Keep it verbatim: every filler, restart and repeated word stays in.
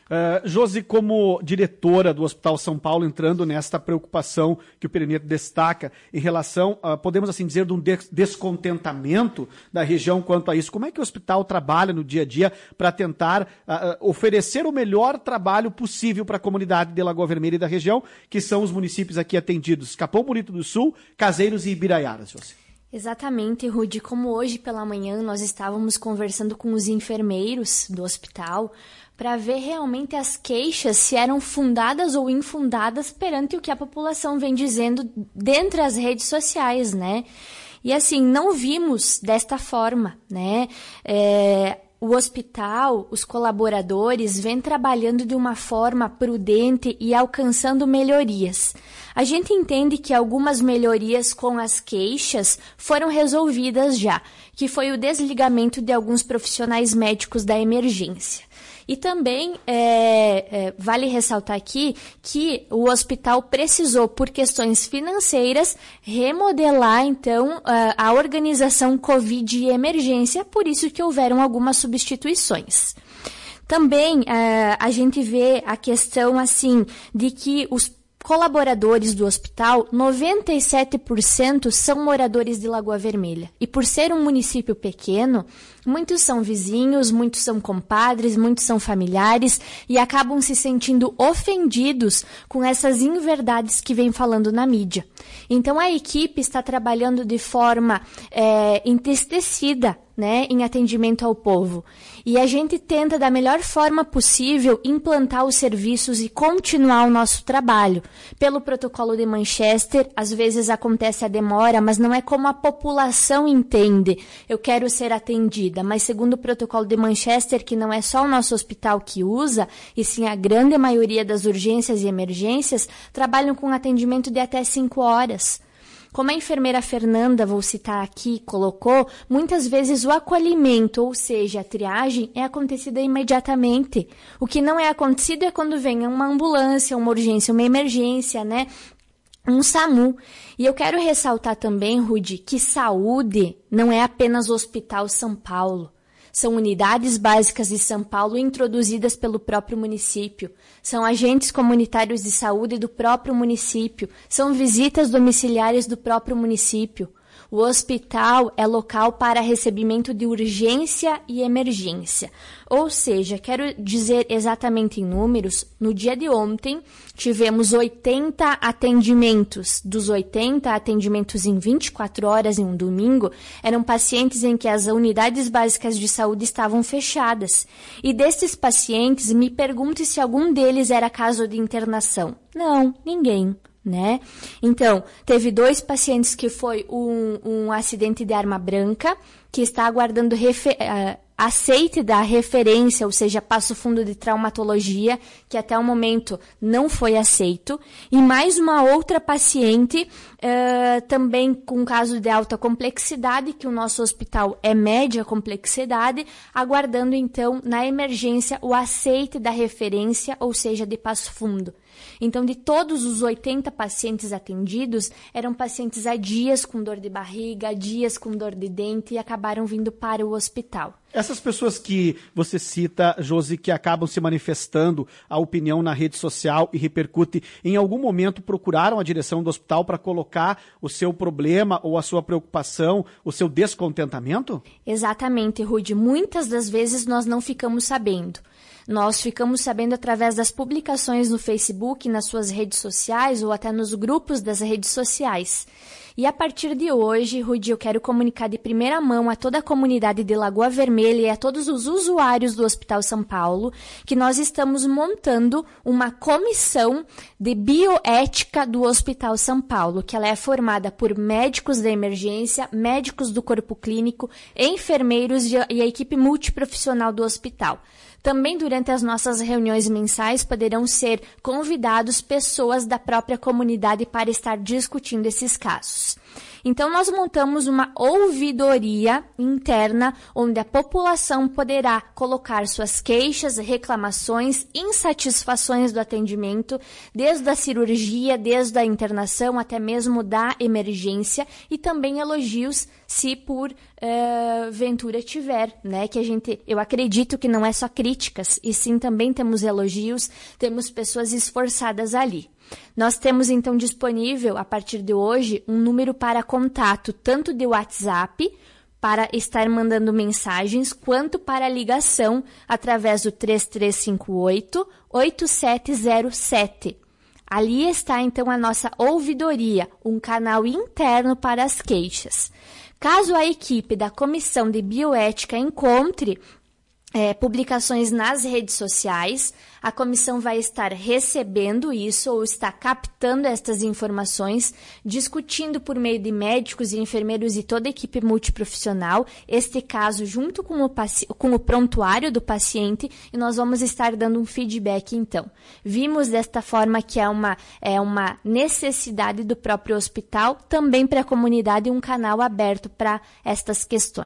Uh, Josi, como diretora do Hospital São Paulo, entrando nesta preocupação que o Perineto destaca em relação, uh, podemos assim dizer, de um des- descontentamento da região quanto a isso, como é que o hospital trabalha no dia a dia para tentar uh, uh, oferecer o melhor trabalho possível para a comunidade de Lagoa Vermelha e da região, que são os municípios aqui atendidos, Capão Bonito do Sul, Caseiros e Ibiraiaras, Josi? Exatamente, Rudy. Como hoje pela manhã nós estávamos conversando com os enfermeiros do hospital para ver realmente as queixas, se eram fundadas ou infundadas perante o que a população vem dizendo dentre as redes sociais, né? E assim, não vimos desta forma, né? É, o hospital, os colaboradores, vêm trabalhando de uma forma prudente e alcançando melhorias. A gente entende que algumas melhorias com as queixas foram resolvidas já, que foi o desligamento de alguns profissionais médicos da emergência. E também é, é, vale ressaltar aqui que o hospital precisou, por questões financeiras, remodelar, então, a, a organização Covid e emergência, por isso que houveram algumas substituições. Também é, a gente vê a questão, assim, de que os colaboradores do hospital, noventa e sete por cento são moradores de Lagoa Vermelha. E por ser um município pequeno, muitos são vizinhos, muitos são compadres, muitos são familiares e acabam se sentindo ofendidos com essas inverdades que vem falando na mídia. Então a equipe está trabalhando de forma é, entristecida, né, em atendimento ao povo. E a gente tenta, da melhor forma possível, implantar os serviços e continuar o nosso trabalho. Pelo protocolo de Manchester, às vezes acontece a demora, mas não é como a população entende. Eu quero ser atendida, mas segundo o protocolo de Manchester, que não é só o nosso hospital que usa, e sim a grande maioria das urgências e emergências, trabalham com atendimento de até cinco horas. Como a enfermeira Fernanda, vou citar aqui, colocou, muitas vezes o acolhimento, ou seja, a triagem, é acontecida imediatamente. O que não é acontecido é quando vem uma ambulância, uma urgência, uma emergência, né? Um SAMU. E eu quero ressaltar também, Rudy, que saúde não é apenas o Hospital São Paulo. São unidades básicas de São Paulo introduzidas pelo próprio município. São agentes comunitários de saúde do próprio município. São visitas domiciliares do próprio município. O hospital é local para recebimento de urgência e emergência. Ou seja, quero dizer exatamente em números, no dia de ontem tivemos oitenta atendimentos. Dos oitenta atendimentos em vinte e quatro horas em um domingo, eram pacientes em que as unidades básicas de saúde estavam fechadas. E desses pacientes, me pergunte se algum deles era caso de internação. Não, ninguém. Né? Então, teve dois pacientes que foi um, um acidente de arma branca, que está aguardando refer- uh, aceite da referência, ou seja, passo fundo de traumatologia, que até o momento não foi aceito, e mais uma outra paciente, uh, também com caso de alta complexidade, que o nosso hospital é média complexidade, aguardando então, na emergência, o aceite da referência, ou seja, de passo fundo. Então, de todos os oitenta pacientes atendidos, eram pacientes há dias com dor de barriga, há dias com dor de dente e acabaram vindo para o hospital. Essas pessoas que você cita, Josi, que acabam se manifestando a opinião na rede social e repercute, em algum momento procuraram a direção do hospital para colocar o seu problema ou a sua preocupação, o seu descontentamento? Exatamente, Rudy. Muitas das vezes nós não ficamos sabendo. Nós ficamos sabendo através das publicações no Facebook, nas suas redes sociais ou até nos grupos das redes sociais. E a partir de hoje, Rudy, eu quero comunicar de primeira mão a toda a comunidade de Lagoa Vermelha e a todos os usuários do Hospital São Paulo que nós estamos montando uma comissão de bioética do Hospital São Paulo, que ela é formada por médicos da emergência, médicos do corpo clínico, enfermeiros e a equipe multiprofissional do hospital. Também durante as nossas reuniões mensais poderão ser convidados pessoas da própria comunidade para estar discutindo esses casos. Então, nós montamos uma ouvidoria interna, onde a população poderá colocar suas queixas, reclamações, insatisfações do atendimento, desde a cirurgia, desde a internação, até mesmo da emergência, e também elogios, se por uh, ventura tiver, né? Que a gente, eu acredito que não é só críticas, e sim também temos elogios, temos pessoas esforçadas ali. Nós temos então disponível, a partir de hoje, um número para contato, tanto de WhatsApp, para estar mandando mensagens, quanto para ligação, através do três três cinco oito, oito sete zero sete. Ali está então a nossa ouvidoria, um canal interno para as queixas. Caso a equipe da Comissão de Bioética encontre É, publicações nas redes sociais, a comissão vai estar recebendo isso ou está captando estas informações, discutindo por meio de médicos e enfermeiros e toda a equipe multiprofissional, este caso junto com o, com o prontuário do paciente, e nós vamos estar dando um feedback então. Vimos desta forma que é uma, é uma necessidade do próprio hospital, também para a comunidade, um canal aberto para estas questões.